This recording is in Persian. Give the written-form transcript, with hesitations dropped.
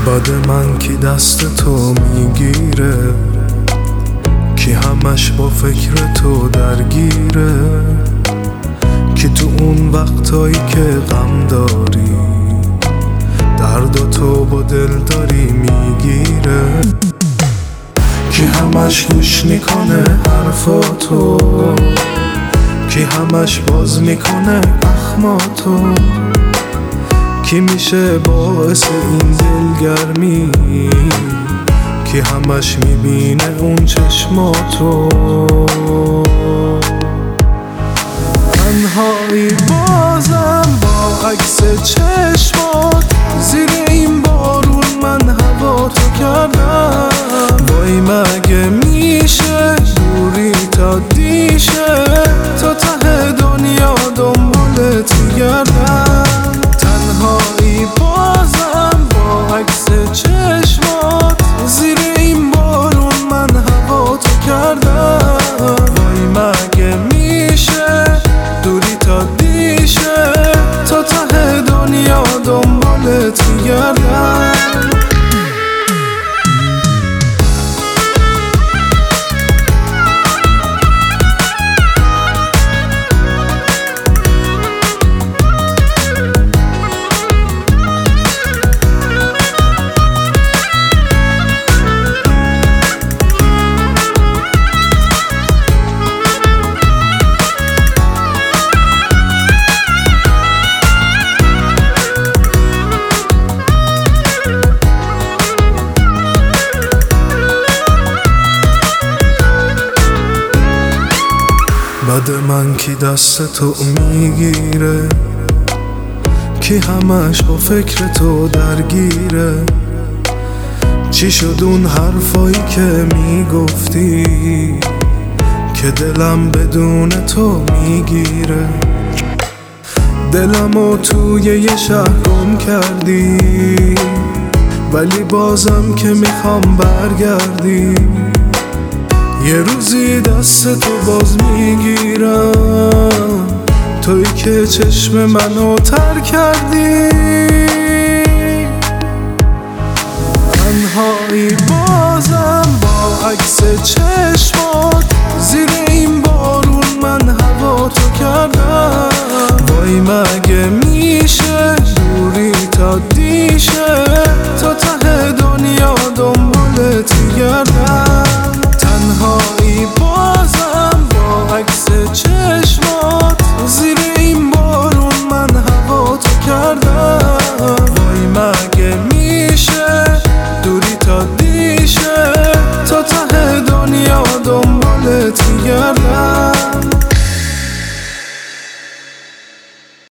باد من کی دست تو میگیره، کی همش با فکر تو درگیره، کی تو اون وقتایی که غم داری درد و تو با دل داری میگیره، کی همش گوش میکنه حرفاتو، کی همش باز میکنه اخماتو، کی میشه باعث این دلگرمی، کی همش میبینه اون چشماتو. تنهایی بازم با عکس چشمات، زیر این بارون من هوا تو کردم، وای مگه میشه دوری تا دیشه، تا ته دنیا دنبالت میگردم. تنهایی بازم با عکس چشمات، زیر این بارون من هوا تو کردم، وای مگه میشه دوری تا دیشه، تا ته دنیا دنبالت میگردم. باد من کی دست تو میگیره، کی همش با فکر تو درگیره، چی شد اون حرفایی که میگفتی که دلم بدون تو میگیره، دلمو توی یه شهر گم کردی، ولی بازم که میخوام برگردی، یه روزی دست تو باز میگیرم، توی که چشم منو تر کردی. تنهایی بازم با عکس چشمات، زیر این بارون من هوا تو کردم، وای مگه